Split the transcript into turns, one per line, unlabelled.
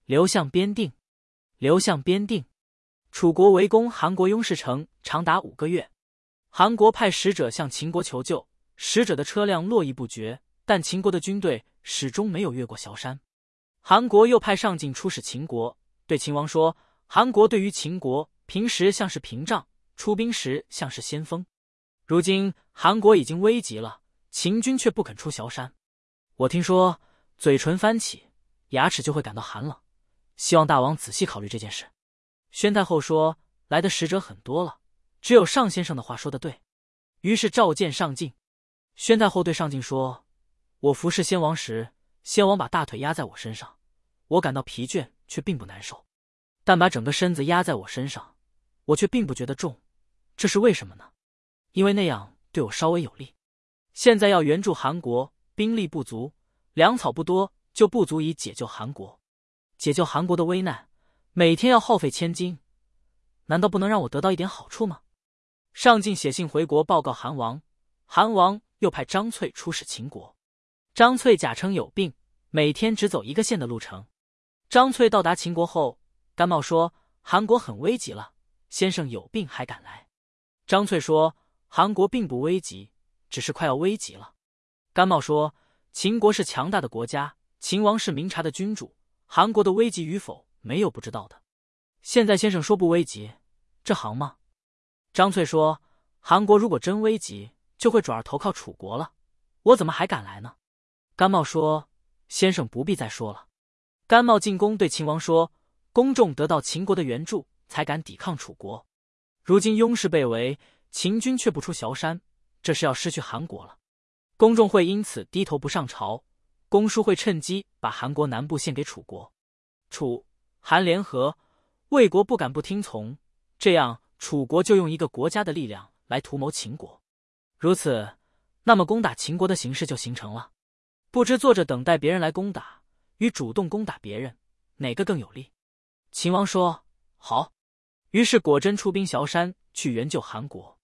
刘向边定。刘向边定。楚国围攻韩国雍氏城长达5个月，韩国派使者向秦国求救，使者的车辆络绎不绝，但秦国的军队始终没有越过崤山。韩国又派上进出使秦国，对秦王说，韩国对于秦国平时像是屏障，出兵时像是先锋。如今韩国已经危急了，秦军却不肯出崤山。我听说嘴唇翻起，牙齿就会感到寒冷，希望大王仔细考虑这件事。宣太后说，来的使者很多了，只有尚先生的话说得对。于是召见上进。宣太后对上进说，我服侍先王时，先王把大腿压在我身上，我感到疲倦却并不难受，但把整个身子压在我身上，我却并不觉得重，这是为什么呢？因为那样对我稍微有利。现在要援助韩国，兵力不足，粮草不多，就不足以解救韩国。解救韩国的危难，每天要耗费千金，难道不能让我得到一点好处吗？上进写信回国报告韩王，韩王又派张翠出使秦国。张翠假称有病，每天只走1个县的路程。张翠到达秦国后，甘茂说，韩国很危急了，先生有病还敢来。张翠说，韩国并不危急，只是快要危急了。甘茂说，秦国是强大的国家，秦王是明察的君主，韩国的危急与否没有不知道的。现在先生说不危急，这行吗？张翠说，韩国如果真危急，就会转而投靠楚国了，我怎么还敢来呢？甘茂说，先生不必再说了。甘茂进宫对秦王说，公众得到秦国的援助，才敢抵抗楚国。如今雍氏被围，秦军却不出崤山，这是要失去韩国了。公众会因此低头不上朝，公叔会趁机把韩国南部献给楚国。楚、韩联合，魏国不敢不听从，这样楚国就用一个国家的力量来图谋秦国。如此，那么攻打秦国的形势就形成了。不知坐着等待别人来攻打，与主动攻打别人，哪个更有利？秦王说，好。于是果真出兵崤山去援救韩国。